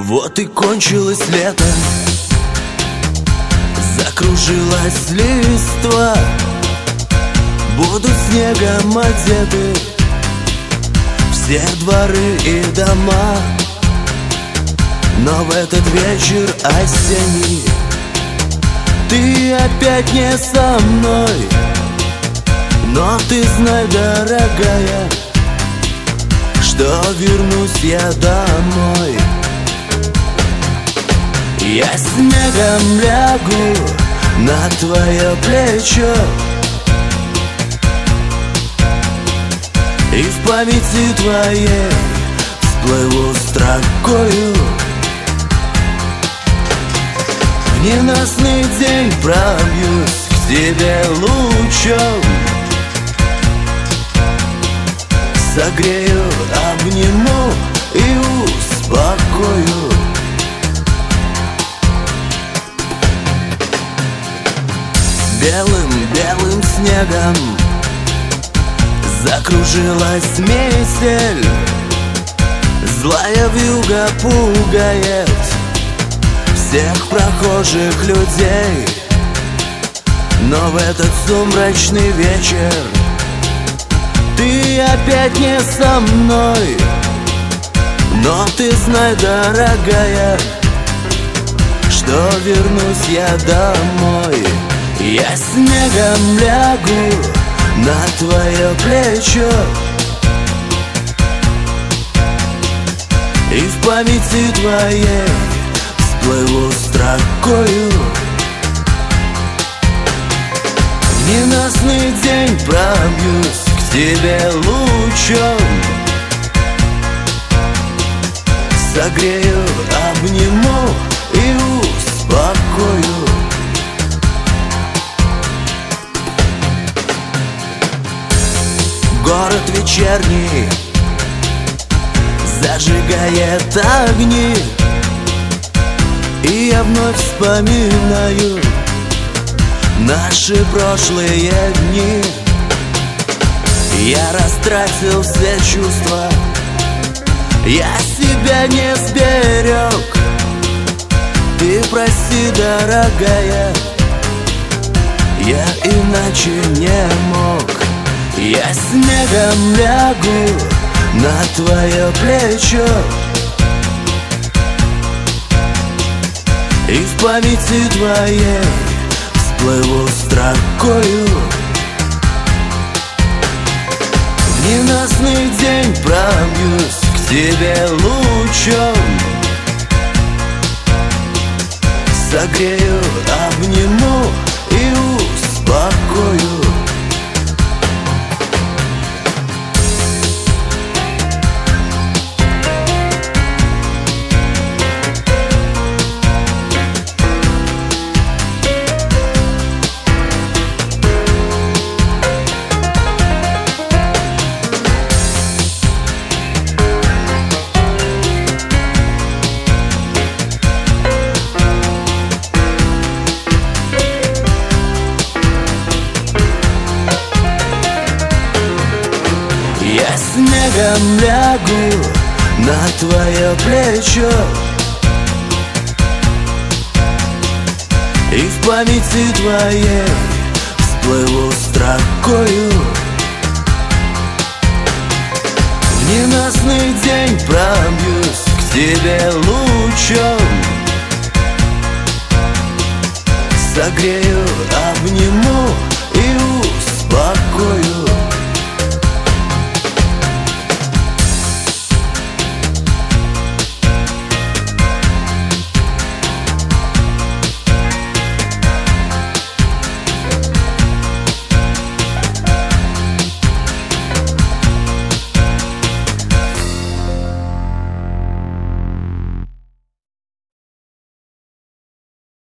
Вот и кончилось лето, закружилась листва, будут снегом одеты все дворы и дома. Но в этот вечер осенний ты опять не со мной. Но ты знай, дорогая, что вернусь я домой. Я снегом лягу на твое плечо, и в памяти твоей всплыву строкою. В ненастный день пробьюсь к тебе лучом, согрею, обниму и успокою. Белым снегом закружилась метель, злая вьюга пугает всех прохожих людей. Но в этот сумрачный вечер ты опять не со мной. Но ты знай, дорогая, что вернусь я домой. Я снегом лягу на твое плечо, и в памяти твоей всплыву строкою. В ненастный день пробьюсь к тебе лучом, согрею, обниму и успокою. Город вечерний зажигает огни, и я вновь вспоминаю наши прошлые дни. Я растратил все чувства, я себя не сберег. Ты прости, дорогая, я иначе не мог. Я снегом лягу на твое плечо, и в памяти твоей всплыву строкою. В ненастный день пробьюсь к тебе лучом, согрею, обниму и успокою. Я снегом лягу на твое плечо, и в памяти твоей всплыву строкою. В ненастный день пробьюсь к тебе лучом, согрею, обниму